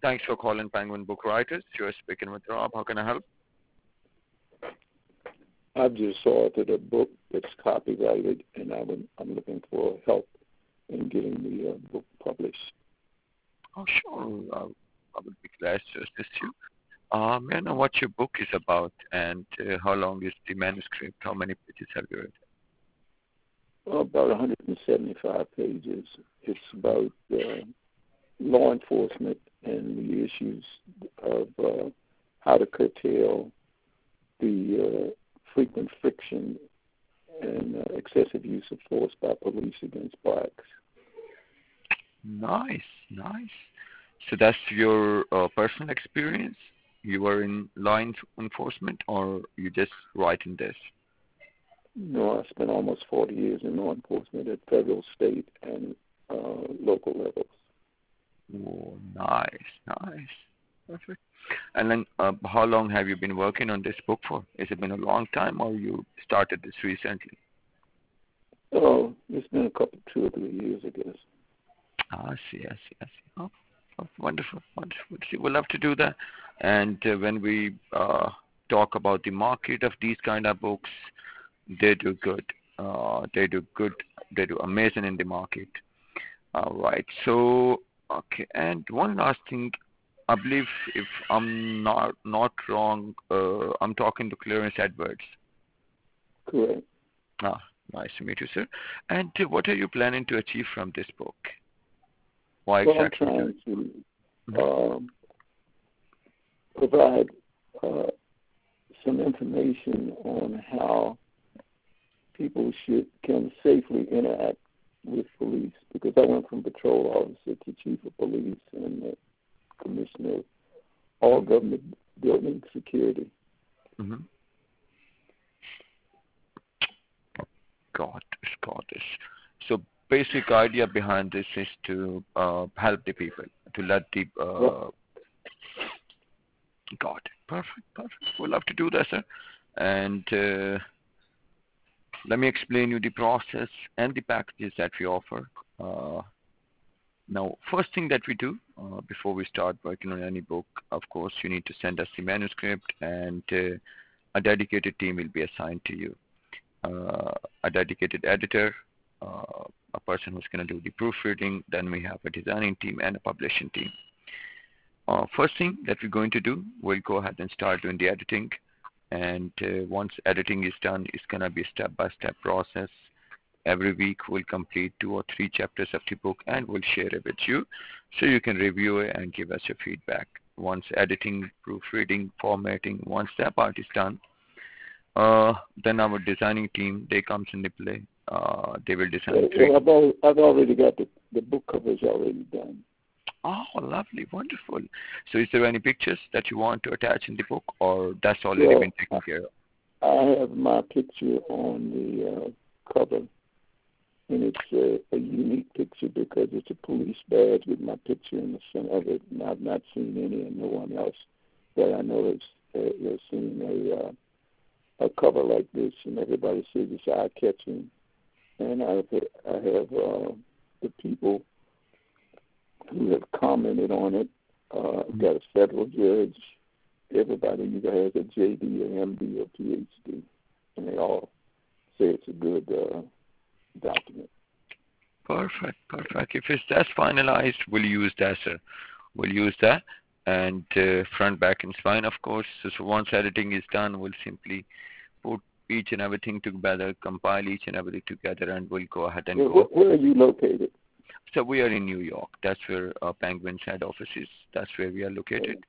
Thanks for calling Penguin Book Writers. You're speaking with Rob. How can I help? I've just authored a book that's copyrighted, and I'm looking for help in getting the book published. Oh, sure. I would be glad to assist you. May I know what your book is about and how long is the manuscript? How many pages have you read? About 175 pages. It's about law enforcement and the issues of how to curtail the frequent friction and excessive use of force by police against blacks. Nice. So that's your personal experience? You were in law enforcement or you just writing this? No, I spent almost 40 years in law enforcement at federal, state, and local levels. Oh, nice. Perfect. And then how long have you been working on this book for? Has it been a long time or you started this recently? Oh, it's been 2 or 3 years, I guess. I see. Oh, wonderful. See, we'll love to do that. And when we talk about the market of these kind of books, they do good. They do amazing in the market. All right. So, okay. And one last thing, I believe, if I'm not wrong, I'm talking to Clarence Edwards. Correct. Nice to meet you, sir. And what are you planning to achieve from this book? Why exactly? I'm trying to provide some information on how people can safely interact with police, because I went from patrol officer to chief of police and commissioner of all government building security. Mm-hmm. Got this. So basic idea behind this is to help the people, to let the Got it. Perfect. We'll love to do that, sir. And let me explain you the process and the packages that we offer. Now, first thing that we do before we start working on any book, of course, you need to send us the manuscript, and a dedicated team will be assigned to you. A dedicated editor, a person who's going to do the proofreading, then we have a designing team and a publishing team. First thing that we're going to do, we'll go ahead and start doing the editing. And once editing is done, it's going to be a step-by-step process. Every week we'll complete 2 or 3 chapters of the book and we'll share it with you so you can review it and give us your feedback. Once editing, proofreading, formatting, once that part is done, then our designing team, they comes into play. They will design. I've already got the book covers already done. Oh, lovely, wonderful. So is there any pictures that you want to attach in the book, or that's already been taken care of? I have my picture on the cover, and it's a unique picture because it's a police badge with my picture in the center of it, and I've not seen any, and no one else that I know has seen a cover like this, and everybody says it's eye-catching. And I have the people who have commented on it. Got a federal judge. Everybody either has a JD, an MD, or PhD, and they all say it's a good document. Perfect. If it's that's finalized, we'll use that, sir. We'll use that, and front, back, and spine, of course. So once editing is done, we'll simply put each and everything together, compile each and everything together, and we'll go ahead and go. Where are you located? So we are in New York. That's where Penguin's head office is. That's where we are located.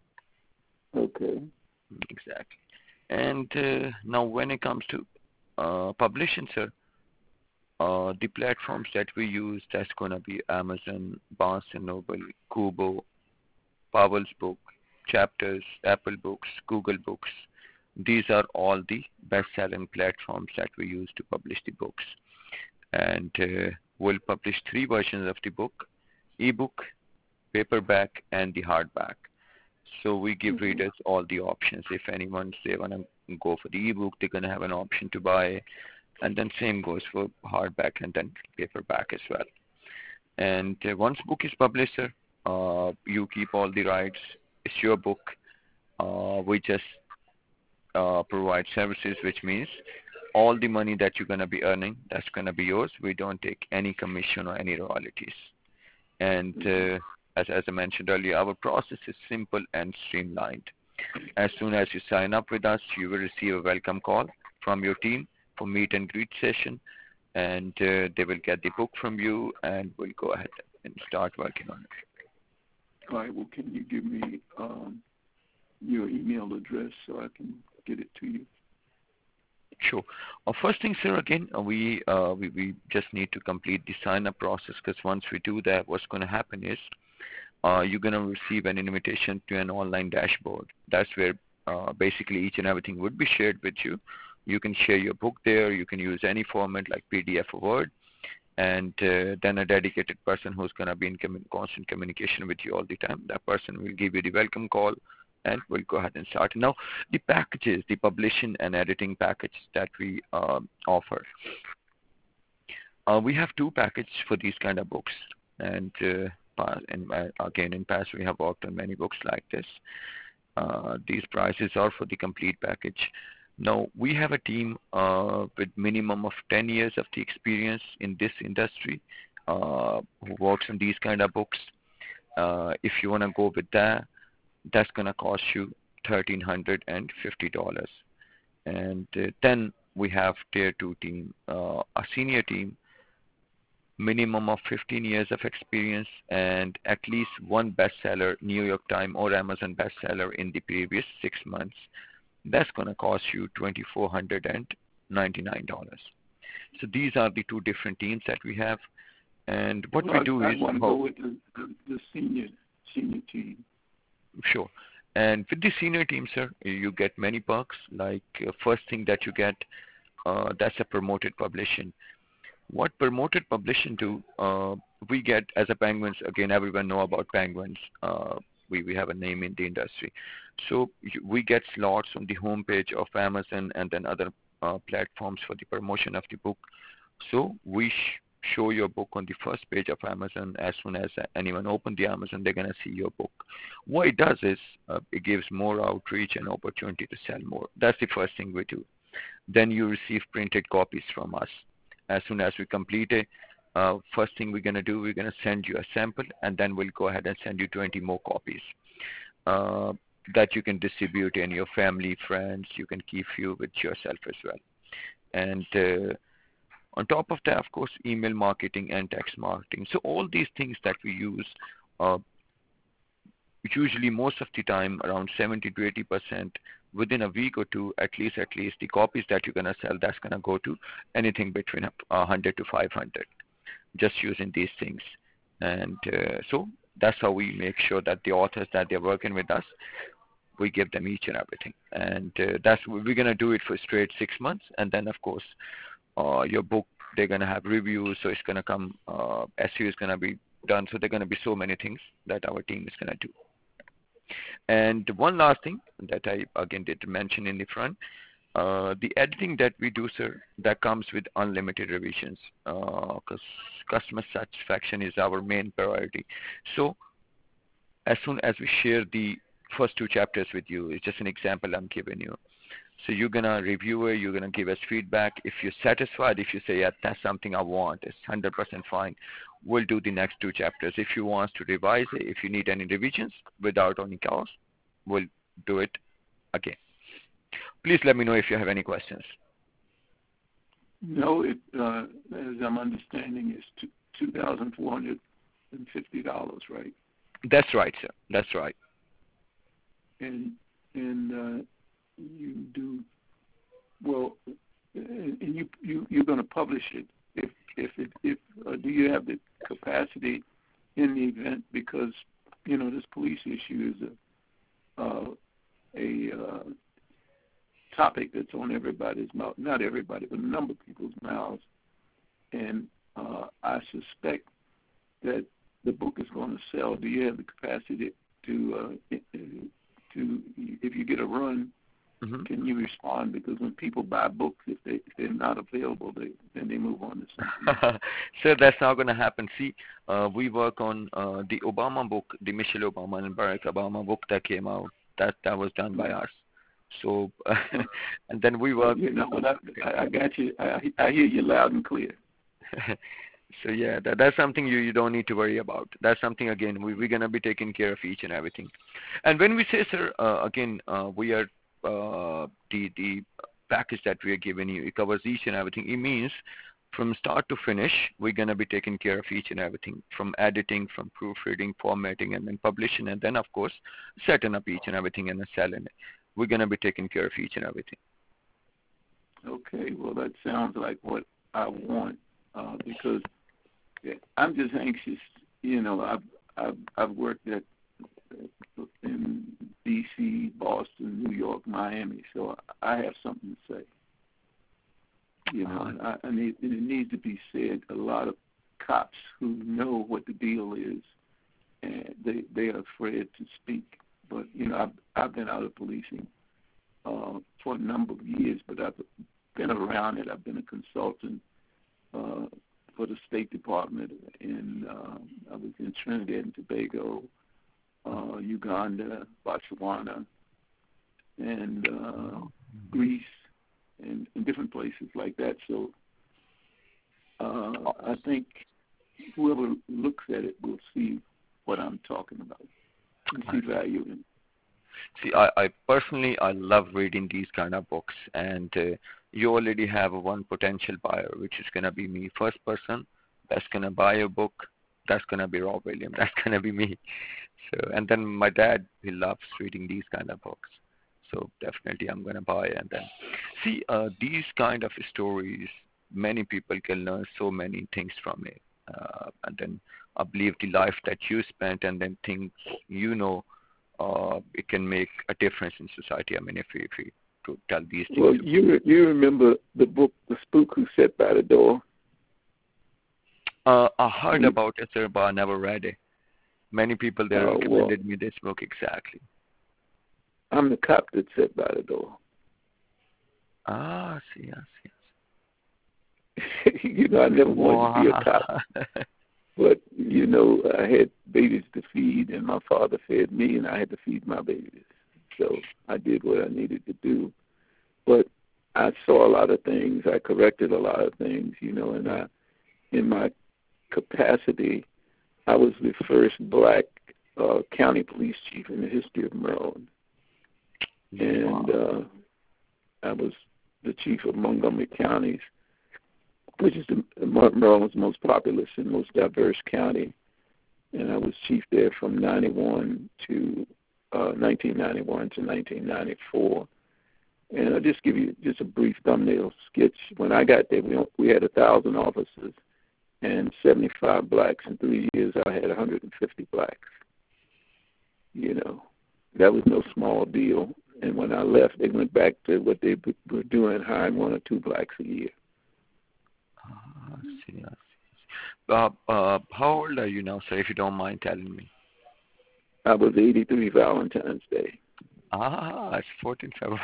Okay. Exactly. And now when it comes to publishing, sir, the platforms that we use, that's going to be Amazon, Barnes & Noble, Kobo, Powell's Book, Chapters, Apple Books, Google Books. These are all the best-selling platforms that we use to publish the books. And we'll publish 3 versions of the book: ebook, paperback, and the hardback. So we give readers all the options. If anyone they want to go for the ebook, they're going to have an option to buy, and then same goes for hardback and then paperback as well. And once book is published, sir, You keep all the rights. It's your book. We just provide services, which means all the money that you're going to be earning, that's going to be yours. We don't take any commission or any royalties. And as I mentioned earlier, our process is simple and streamlined. As soon as you sign up with us, you will receive a welcome call from your team for meet and greet session, and they will get the book from you, and we'll go ahead and start working on it. All right. Well, can you give me your email address so I can get it to you? Sure. First thing, sir, again, we just need to complete the sign-up process, because once we do that, what's going to happen is you're going to receive an invitation to an online dashboard. That's where basically each and everything would be shared with you. You can share your book there. You can use any format like PDF or Word. And then a dedicated person who's going to be in constant communication with you all the time. That person will give you the welcome call, and we'll go ahead and start. Now, the packages, the publishing and editing package that we offer. We have two packages for these kind of books. And again, in past, we have worked on many books like this. These prices are for the complete package. Now, we have a team with minimum of 10 years of the experience in this industry who works on these kind of books. If you want to go with that, that's going to cost you $1,350. And then we have Tier 2 team, a senior team, minimum of 15 years of experience and at least one bestseller, New York Times or Amazon bestseller in the previous 6 months. That's going to cost you $2,499. So these are the two different teams that we have. And what we do is... I want to go with the senior team. Sure. And with the senior team, sir, you get many perks. Like first thing that you get, that's a promoted publishing. What promoted publishing do, we get as a Penguins, again, everyone know about Penguins. We have a name in the industry. So we get slots on the homepage of Amazon and then other platforms for the promotion of the book. So we show your book on the first page of Amazon. As soon as anyone opens the Amazon, they're going to see your book. What it does is it gives more outreach and opportunity to sell more. That's the first thing we do. Then you receive printed copies from us. As soon as we complete it, first thing we're going to do, we're going to send you a sample, and then we'll go ahead and send you 20 more copies that you can distribute in your family, friends. You can keep you with yourself as well. And on top of that, of course, email marketing and text marketing. So all these things that we use, usually most of the time, around 70 to 80%, within a week or two, at least the copies that you're going to sell, that's going to go to anything between 100 to 500, just using these things. And so that's how we make sure that the authors that they're working with us, we give them each and everything. And that's we're going to do it for straight 6 months. And then, of course, your book, they're going to have reviews, so it's going to come, SEO is going to be done. So there are going to be so many things that our team is going to do. And one last thing that I again did mention in the front, the editing that we do, sir, that comes with unlimited revisions, because customer satisfaction is our main priority. So as soon as we share the first 2 chapters with you, it's just an example I'm giving you. So you're going to review it, you're going to give us feedback. If you're satisfied, if you say, yeah, that's something I want, it's 100% fine, we'll do the next 2 chapters. If you want to revise it, if you need any revisions without any cost, we'll do it again. Please let me know if you have any questions. No, as I'm understanding, it's $2,450, right? That's right, sir. That's right. And you do well, and you're going to publish it. If do you have the capacity in the event, because this police issue is a topic that's on everybody's mouth, not everybody, but a number of people's mouths, and I suspect that the book is going to sell. Do you have the capacity to if you get a run Hmm. Can you respond? Because when people buy books, if they're not available, then they move on to something else. So that's not going to happen. See, we work on the Obama book, the Michelle Obama and Barack Obama book that came out. That was done by us. So, Uh, and then we work. you know, but I got you. I hear you loud and clear. So yeah, that's something you don't need to worry about. That's something again we're gonna be taking care of each and everything. And when we say, sir, again, we are the package that we are giving you. It covers each and everything. It means from start to finish, we're gonna be taking care of each and everything, from editing, from proofreading, formatting, and then publishing, and then of course setting up each and everything and then selling it. We're gonna be taking care of each and everything. Okay, well that sounds like what I want because I'm just anxious. You know, I've worked in D.C., Boston, New York, Miami, so I have something to say. You know, and it needs to be said. A lot of cops who know what the deal is, and they are afraid to speak. But you know, I've been out of policing for a number of years, but I've been around it. I've been a consultant for the State Department, and I was in Trinidad and Tobago, Uganda, Botswana, and Greece, and different places like that. So I think whoever looks at it will see what I'm talking about and see value in it. See, I personally, I love reading these kind of books, and you already have one potential buyer, which is gonna be me, first person that's gonna buy a book. That's gonna be Rob Williams. That's gonna be me. So, and then my dad, he loves reading these kind of books. So definitely, I'm gonna buy. And then, see, these kind of stories, many people can learn so many things from it. And then I believe the life that you spent, and then things you know it can make a difference in society. I mean, if we to tell these things. Well, you remember the book, The Spook Who Sat by the Door? I heard about it, sir, but I never read it. Many people there recommended me this book exactly. I'm the cop that sat by the door. Ah, I see, I see. You know, I never wanted to be a cop. But, you know, I had babies to feed, and my father fed me, and I had to feed my babies. So I did what I needed to do. But I saw a lot of things. I corrected a lot of things, you know, and in my capacity, I was the first black county police chief in the history of Maryland. And I was the chief of Montgomery counties, which is Maryland's most populous and most diverse county. And I was chief there from 1991 to 1994. And I'll just give you just a brief thumbnail sketch. When I got there, we had 1,000 officers and 75 blacks. In 3 years, I had 150 blacks. You know, that was no small deal. And when I left, they went back to what they were doing, hiring 1 or 2 blacks a year. I see, I see. How old are you now, sir, if you don't mind telling me? I was 83 Valentine's Day. It's 14 February.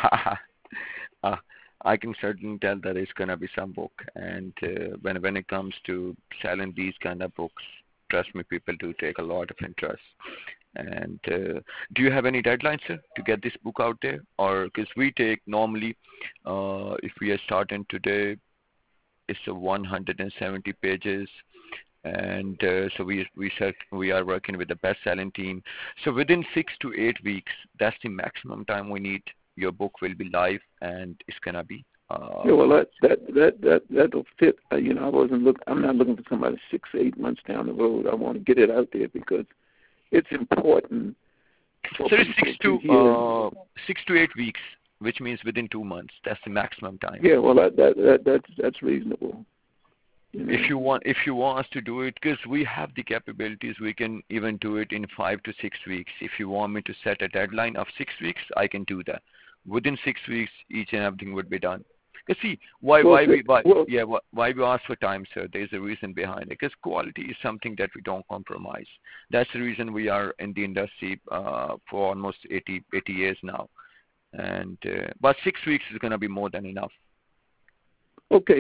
I can certainly tell that it's going to be some book. And when it comes to selling these kind of books, trust me, people do take a lot of interest. And do you have any deadlines, sir, to get this book out there? Or because we take normally, if we are starting today, it's 170 pages, and so we are working with the best-selling team. So within 6 to 8 weeks, that's the maximum time we need. Your book will be live, and it's gonna be. Yeah, well, that'll fit. You know, I'm not looking for somebody 6 to 8 months down the road. I want to get it out there because it's important. So it's 6 to 8 weeks, which means within 2 months. That's the maximum time. Yeah, well, that's reasonable. You know? If you want us to do it, because we have the capabilities, we can even do it in 5 to 6 weeks. If you want me to set a deadline of 6 weeks, I can do that. Within 6 weeks, each and everything would be done. Because see, why we ask for time, sir? There's a reason behind it. Because quality is something that we don't compromise. That's the reason we are in the industry for almost 80 years now. and but 6 weeks is going to be more than enough. Okay,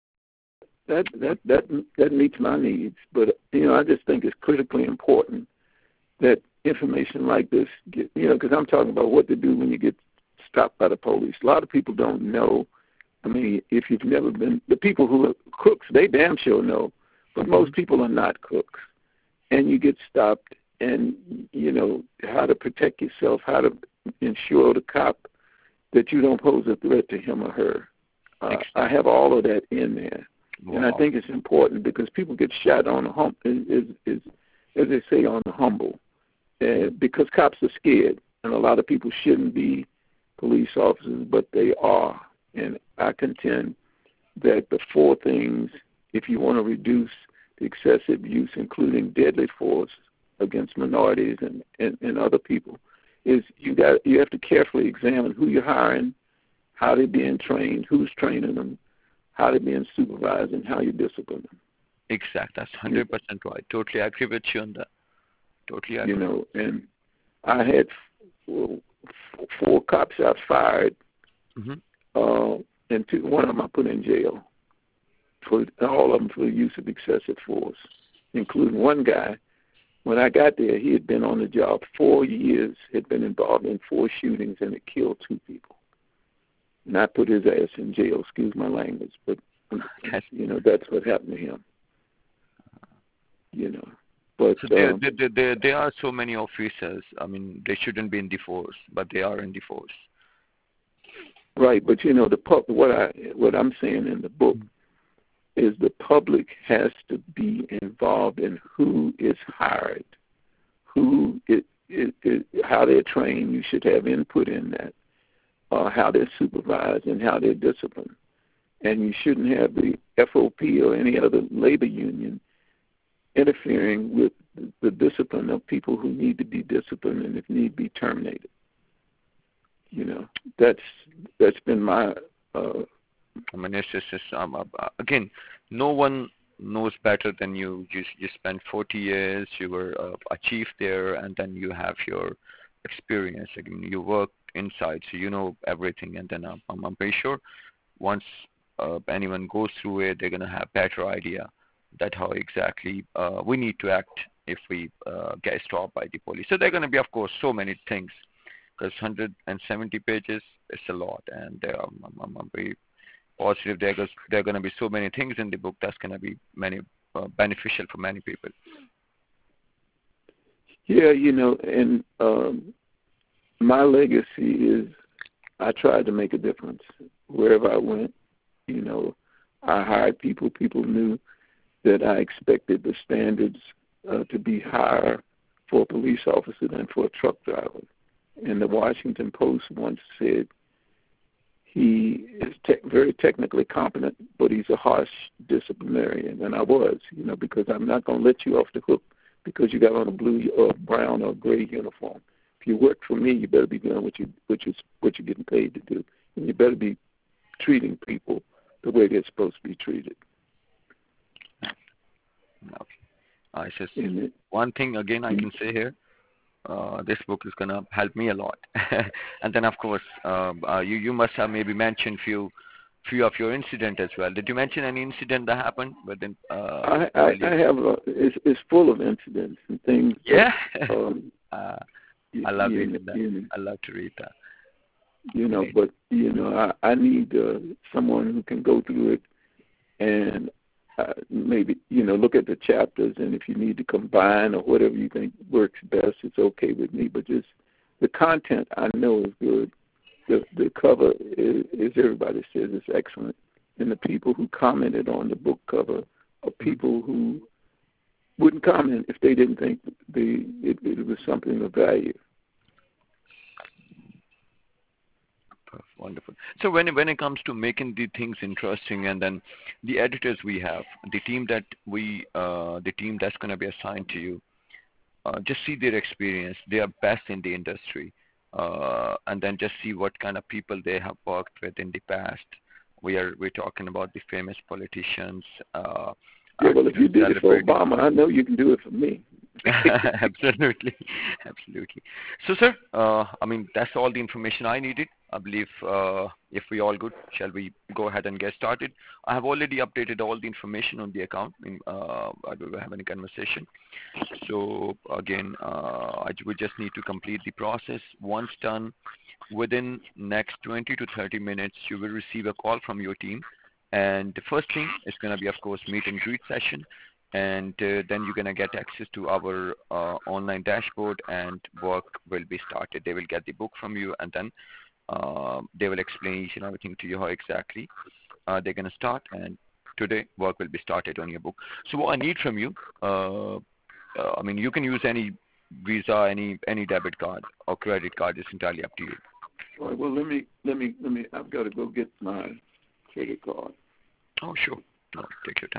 that meets my needs, but I just think it's critically important that information like this get, because I'm talking about what to do when you get stopped by the police. A lot of people don't know. I mean, if you've never been, the people who are cooks, they damn sure know, but most people are not cooks. And you get stopped, and how to protect yourself, how to ensure the cop that you don't pose a threat to him or her. I have all of that in there. Wow. And I think it's important because people get shot on the as they say, on the humble, because cops are scared, and a lot of people shouldn't be police officers, but they are. And I contend that the 4 things, if you want to reduce the excessive use, including deadly force against minorities and other people, is you have to carefully examine who you're hiring, how they're being trained, who's training them, how they're being supervised, and how you discipline them. Exactly. That's 100% right. Totally agree with you on that. Totally agree. And I had 4 cops I fired, and one of them I put in jail, all of them for the use of excessive force, including one guy. When I got there, he had been on the job 4 years, had been involved in 4 shootings, and had killed 2 people. And I put his ass in jail, excuse my language, but, that's what happened to him. But so there are so many officers. I mean, they shouldn't be in the force, but they are in the force. Right, but what I'm saying in the book is the public has to be involved in who is hired, how they're trained. You should have input in that, how they're supervised and how they're disciplined. And you shouldn't have the FOP or any other labor union interfering with the discipline of people who need to be disciplined and if need be terminated. That's been my. I mean, it's just again, no one knows better than you. You spent 40 years. You were a chief there, and then you have your experience. Again, you worked inside, so you know everything. And then I'm pretty sure once anyone goes through it, they're gonna have better idea that how exactly we need to act if we get stopped by the police. So there are gonna be, of course, so many things, because 170 pages is a lot, and I'm very positive there are going to be so many things in the book that's going to be beneficial for many people. Yeah, and my legacy is I tried to make a difference wherever I went. I hired people. People knew that I expected the standards to be higher for a police officer than for a truck driver. And the Washington Post once said, he is very technically competent, but he's a harsh disciplinarian. And I was, because I'm not going to let you off the hook because you got on a blue or brown or gray uniform. If you work for me, you better be doing what you're getting paid to do. And you better be treating people the way they're supposed to be treated. Okay. It's just one thing, again, I can say here. This book is going to help me a lot. And then, of course, you must have maybe mentioned few of your incident as well. Did you mention any incident that happened? But then I have it's full of incidents and things. Yeah. I love reading that. I love to read that. But I need someone who can go through it and maybe look at the chapters, and if you need to combine or whatever you think works best, it's okay with me. But just the content I know is good. The cover is everybody says it's excellent, and the people who commented on the book cover are people who wouldn't comment if they didn't think it was something of value. Wonderful. So when it comes to making the things interesting, and then the editors we have, the team that's going to be assigned to you, just see their experience. They are best in the industry, and then just see what kind of people they have worked with in the past. We're talking about the famous politicians. Well, if you did it for Obama, I know you can do it for me. Absolutely. So, sir, that's all the information I needed. I believe if we all good, shall we go ahead and get started? I have already updated all the information on the account. I don't have any conversation. So again, we just need to complete the process. Once done, within next 20 to 30 minutes, you will receive a call from your team. And the first thing is going to be, of course, meet and greet session. And then you're going to get access to our online dashboard and work will be started. They will get the book from you and then they will explain each and everything to you how exactly they're going to start. And today work will be started on your book. So what I need from you, I mean, you can use any Visa, any debit card or credit card. It's entirely up to you. All right. Well, let me. I've got to go get my credit card. Oh, sure. No, take your time.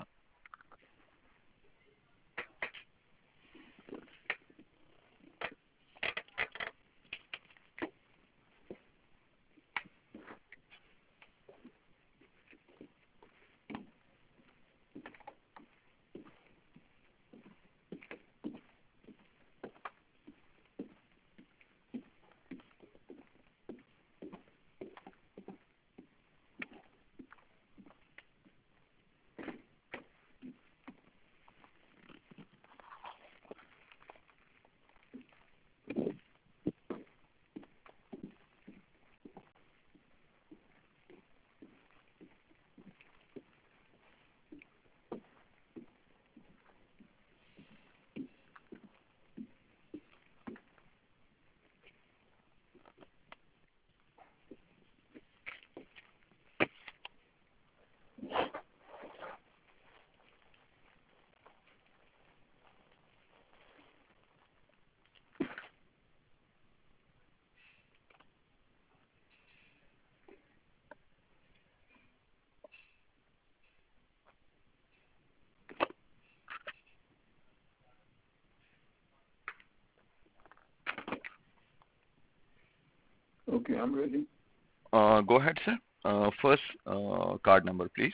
Okay, I'm ready. Go ahead, sir. First, card number, please.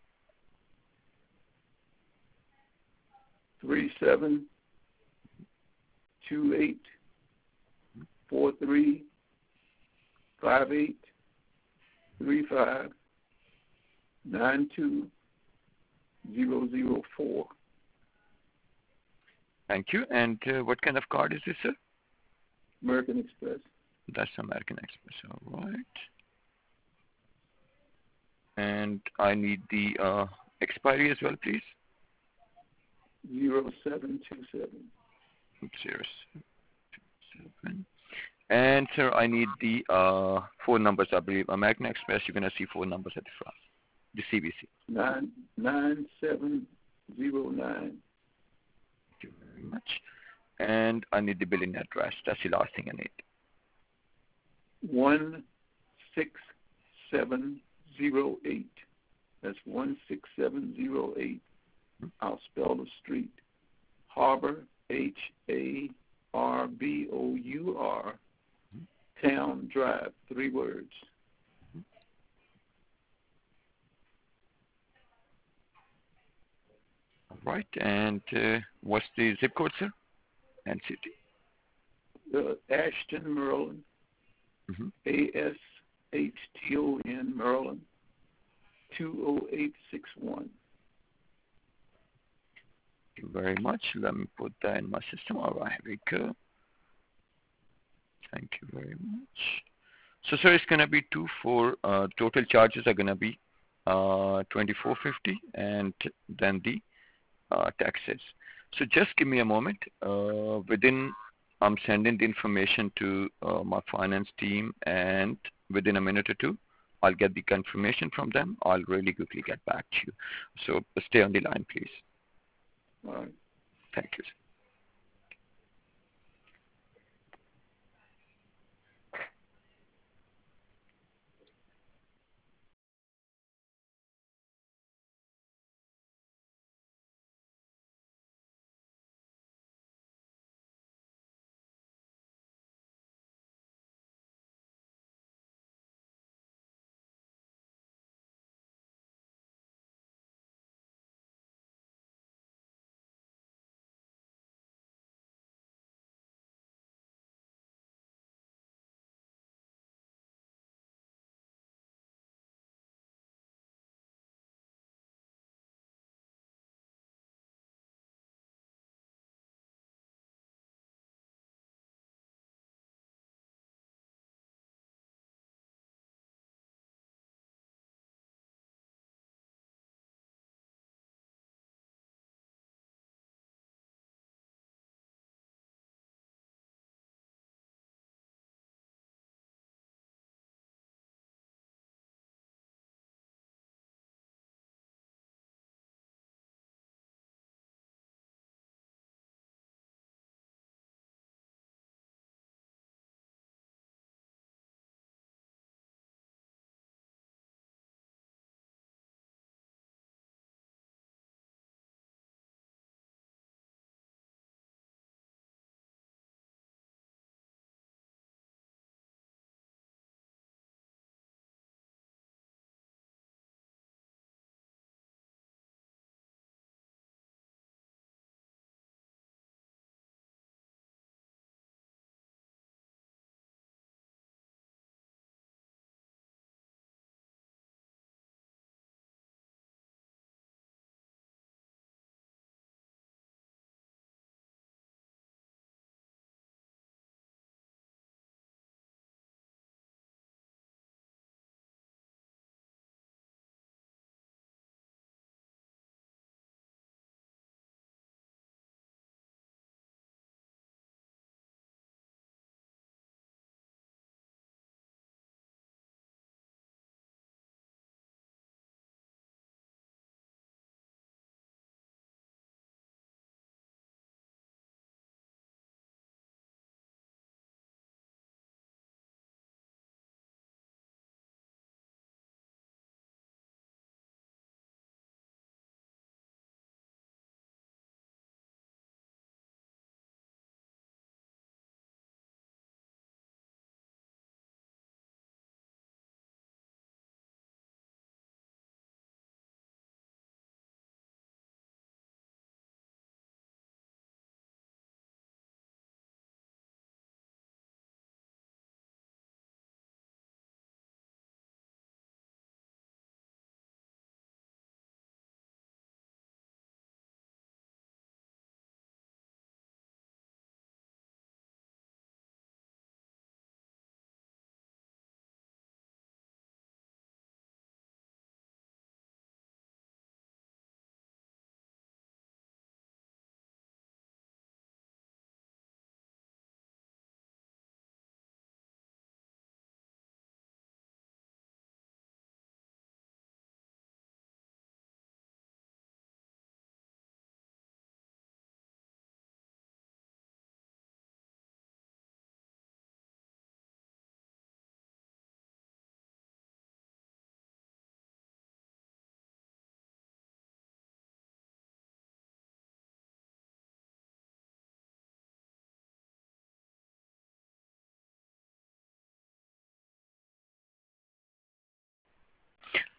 3728435835920004. Thank you. And what kind of card is this, sir? American Express. That's American Express. All right. And I need the expiry as well, please. 0727. 0727. And sir, I need the four numbers. I believe American Express. You're gonna see four numbers at the front. The CVC. 9709. Thank you very much. And I need the billing address. That's the last thing I need. 16708. That's 16708. I'll spell the street. Harbor, Harbour, Town Drive, 3 words. All right. And what's the zip code, sir? And city. Ashton, Maryland. ASHTON, Maryland. 20861. Thank you very much. Let me put that in my system. All right, here we go. Thank you very much. So, sir, it's going to be total charges are going to be $24.50 and then the taxes. So just give me a moment. I'm sending the information to my finance team, and within a minute or two, I'll get the confirmation from them. I'll really quickly get back to you. So stay on the line, please. All right. Thank you, sir.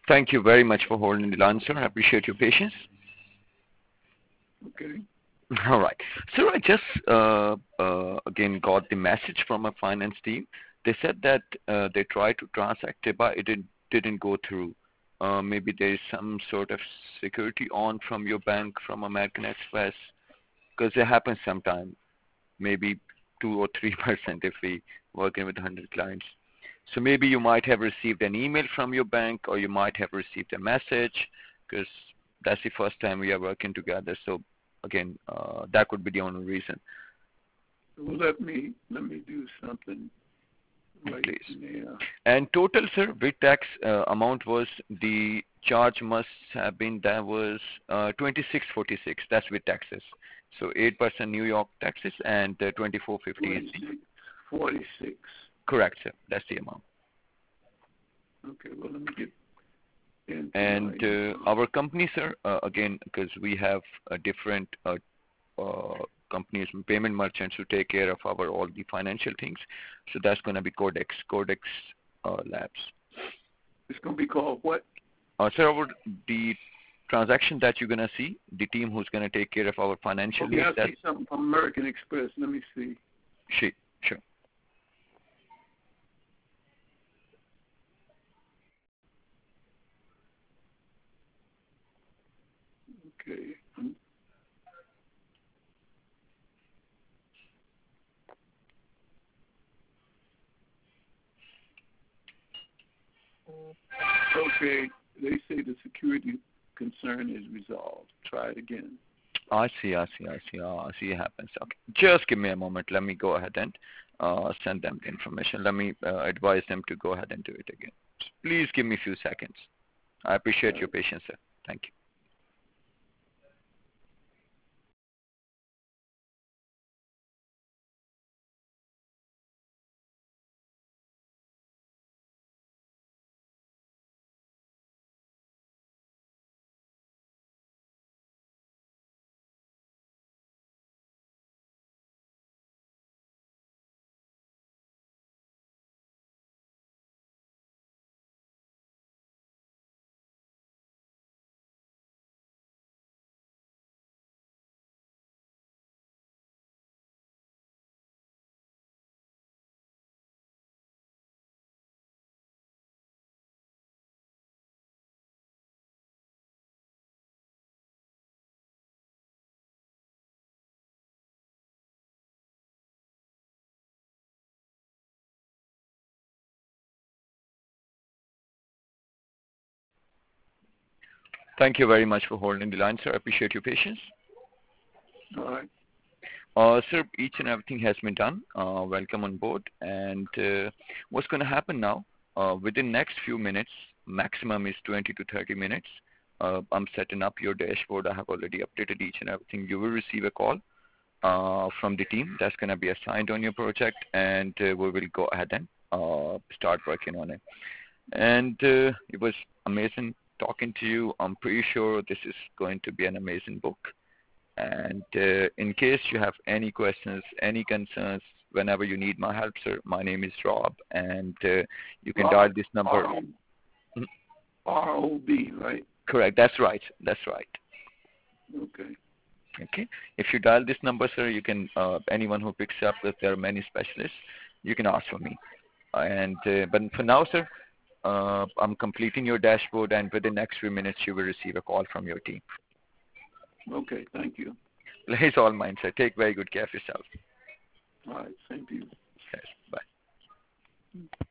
Thank you very much for holding the line, sir. I appreciate your patience. Okay. All right. So I just again got the message from a finance team. They said that they tried to transact it, but it didn't go through. Maybe there is some sort of security on from your bank, from American Express, because it happens sometime. Maybe 2 or 3% if we working with 100 clients. So maybe you might have received an email from your bank, or you might have received a message, because that's the first time we are working together. So again, that could be the only reason. Well, let me do something right Please. now. And total, sir, with tax amount was the charge must have been, that was 2646. That's with taxes. So 8% New York taxes and 2450 is the 46. correct, sir. That's the amount. Okay. Well, let me get into And our company, sir, again, because we have a different companies, payment merchants who take care of our all the financial things. So that's going to be Codex Labs. It's going to be called what? Sir, the transaction that you're going to see, the team who's going to take care of our financial Okay, needs. I see something from American Express. Let me see. Sure. Okay. Okay. They say the security concern is resolved. Try it again. I see. I see it happens. Okay. Just give me a moment. Let me go ahead and send them the information. Let me advise them to go ahead and do it again. Please give me a few seconds. I appreciate your patience, sir. Thank you. Thank you very much for holding the line, sir. I appreciate your patience. All right. Sir, each and everything has been done. Welcome on board. And what's going to happen now? Within next few minutes, maximum is 20 to 30 minutes. I'm setting up your dashboard. I have already updated each and everything. You will receive a call from the team that's going to be assigned on your project, and we will go ahead and start working on it. And it was amazing talking to you. I'm pretty sure this is going to be an amazing book. And in case you have any questions, any concerns, whenever you need my help, sir, my name is Rob, and you can dial this number. R-O-B, right? Correct. That's right. Okay. Okay. If you dial this number, sir, you can, anyone who picks up, if there are many specialists, you can ask for me. And but for now, sir, I'm completing your dashboard, and within the next few minutes, you will receive a call from your team. Okay, thank you. It's all mine, sir. Take very good care of yourself. All right, same to you. Yes, bye.